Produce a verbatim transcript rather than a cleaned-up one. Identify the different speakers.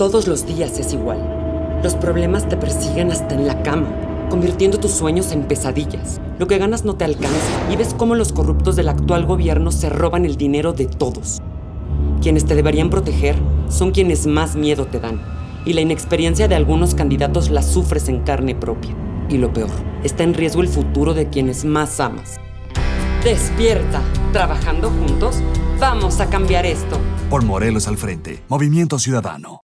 Speaker 1: Todos los días es igual. Los problemas te persiguen hasta en la cama, convirtiendo tus sueños en pesadillas. Lo que ganas no te alcanza y ves cómo los corruptos del actual gobierno se roban el dinero de todos. Quienes te deberían proteger son quienes más miedo te dan, y la inexperiencia de algunos candidatos la sufres en carne propia. Y lo peor, está en riesgo el futuro de quienes más amas. ¡Despierta! Trabajando juntos, vamos a cambiar esto.
Speaker 2: Por Morelos al frente, Movimiento Ciudadano.